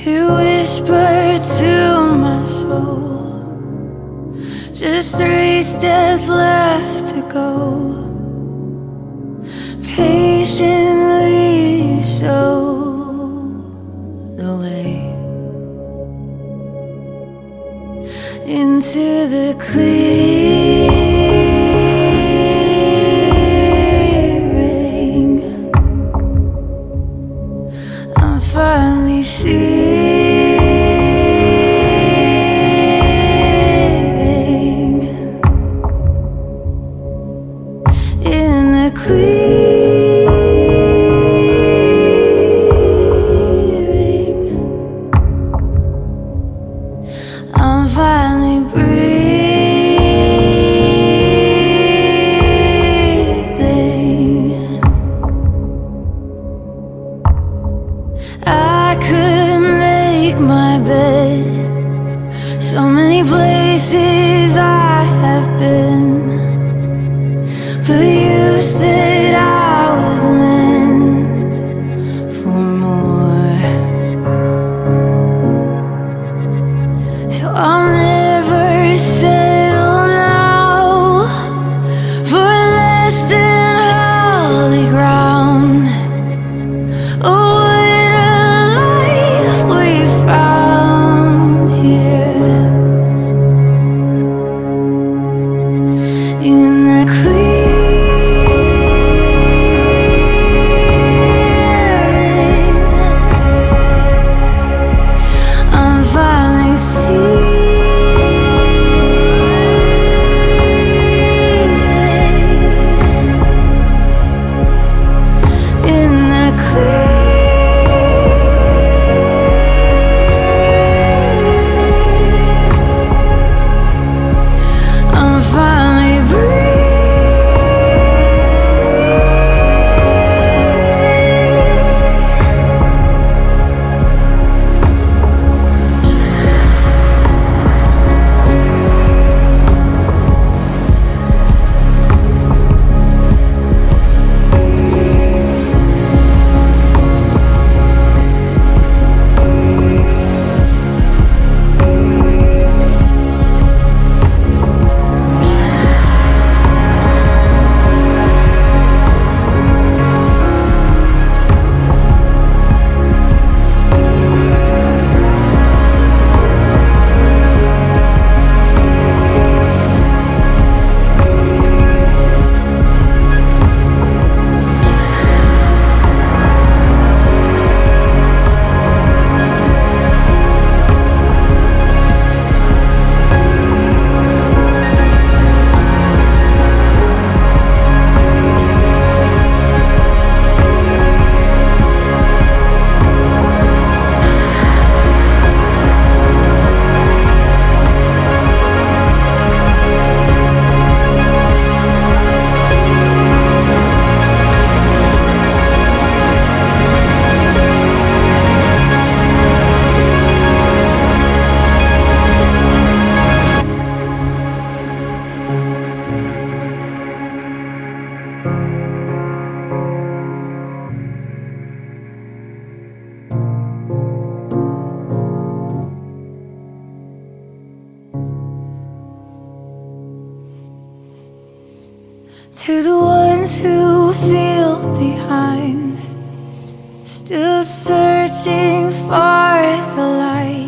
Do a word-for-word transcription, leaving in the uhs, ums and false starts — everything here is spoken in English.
You whispered to my soul, just three steps left to go. Patiently show the way into the clearing. I'm finally seeing in the clearing. I'm finally breathing. I could make my bed, so many places I have been, but you said I was meant for more. So I'll never settle now for less than holy ground. Oh, what a life we found here in the clearing. I'm finally seeing in the clearing. I'm finally to the ones who feel behind, still searching for the light.